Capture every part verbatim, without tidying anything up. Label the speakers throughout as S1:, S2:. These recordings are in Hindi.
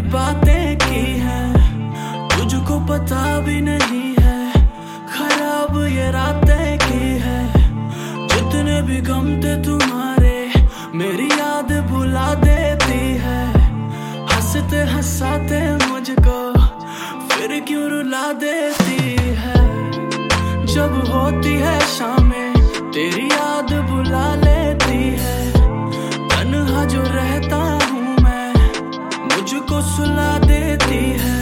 S1: बातें की हैं, तुझको पता भी नहीं है। खराब ये रातें की है, जितने भी गम थे तुम्हारे मेरी याद भुला देती है। हंसते हंसाते मुझको फिर क्यों रुला देती है। जब होती है शामें तेरी याद बुला लेती है। तन्हा जो रहता हूँ मैं मुझको सुला देती है।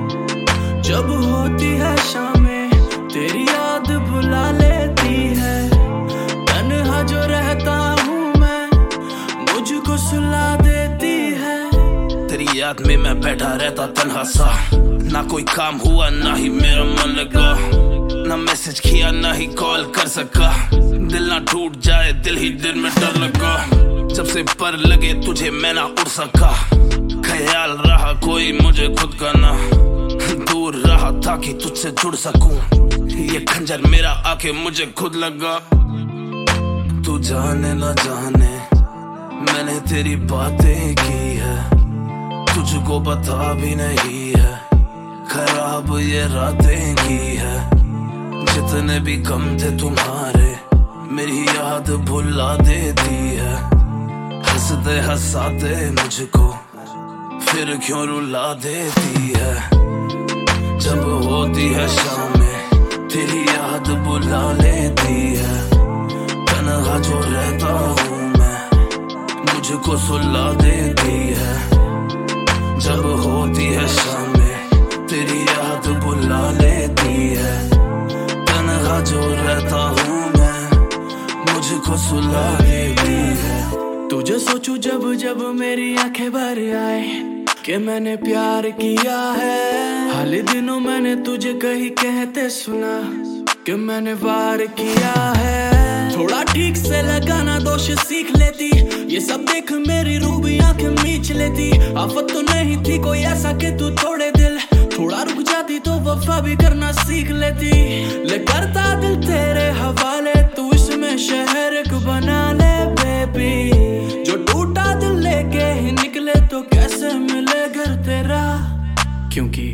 S1: जब होती है शामें तेरी याद बुला लेती है। तन्हा जो रहता हूँ मैं मुझको सुला देती है।
S2: तेरी याद में मैं बैठा रहता तन्हा सा, ना कोई काम हुआ ना ही मेरा मन लगा। ना मैसेज किया ना ही कॉल कर सका। दिल ना टूट जाए दिल ही दिल में डर लगा। जब से पर लगे तुझे मैं ना उड़ सका। ख्याल रहा कोई मुझे खुद का ना, दूर रहा ताकि तुझसे जुड़ सकूं। ये खंजर मेरा आके मुझे खुद लगा। तू जाने ना जाने मैंने तेरी बातें की है, तुझको पता भी नहीं है। खराब ये रातें की है, जितने भी गम थे तुम्हारे मेरी याद भुला देती है। हंसते हंसाते मुझको फिर क्यों रुला देती है। जब होती है शामें तेरी याद बुला लेती है। तन्हा जो रहता हूँ मैं मुझको सुला देती है। जब होती है शामें तेरी याद बुला लेती है। तन्हा जो रहता हूँ मैं मुझको सुला देती है।
S1: तुझे सोचूं जब जब मेरी आंखें भर आए कि मैंने प्यार किया है। हाल दिनों मैंने तुझे कहीं कहते सुना कि मैंने वार किया है। थोड़ा ठीक से लगाना दोष सीख लेती, ये सब देख मेरी रूह भी आंखें मीच लेती। आफत तो नहीं थी कोई ऐसा कि तू तोड़े दिल, थोड़ा रुक जाती तो वफा भी करना सीख लेती। ले करता दिल तेरे हवाले, तू इसमें शहर को बना ले बेबी। जो टूटा दिल लेके ही निकले तो कैसे मिले घर तेरा। क्योंकि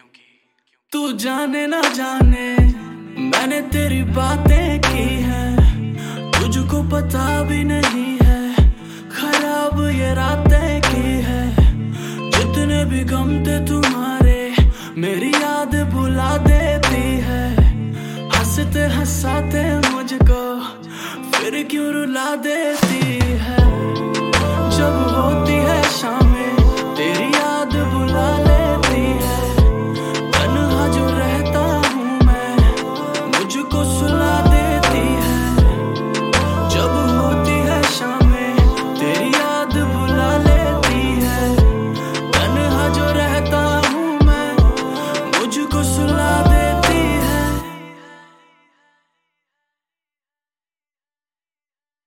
S1: तू जाने ना जाने मैंने तेरी बातें की हैं, तुझको पता भी नहीं है। खराब ये रातें की है, जितने भी गम थे तुम्हारे मेरी याद भुला देती है। हंसते हंसाते मुझको फिर क्यों रुला देती है। जब हो